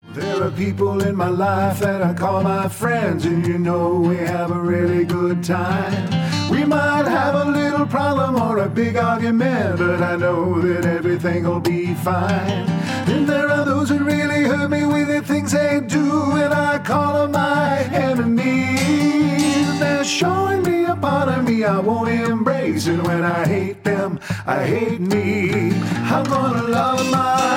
There are people in my life that I call my friends, and you know we have a really good time. We might have a little problem or a big argument, but I know that everything will be fine. Then there are those who really hurt me with the things they do, and I call them my enemies. They're showing me a part of me I won't embrace, and when I hate them, I hate me. I'm gonna love my